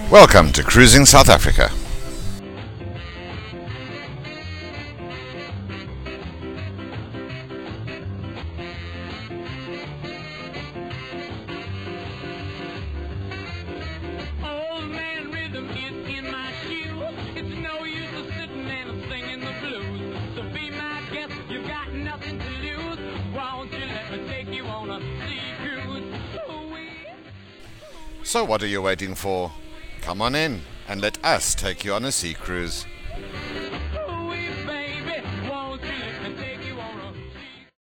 Welcome to Cruising South Africa. Old man rhythm is in my shoe. It's no use of sitting and singing the blues. So be my guest, you got nothing to lose. Won't you let me take you on a sea cruise? Ooh-wee. So what are you waiting for? Come on in and let us take you on a sea cruise.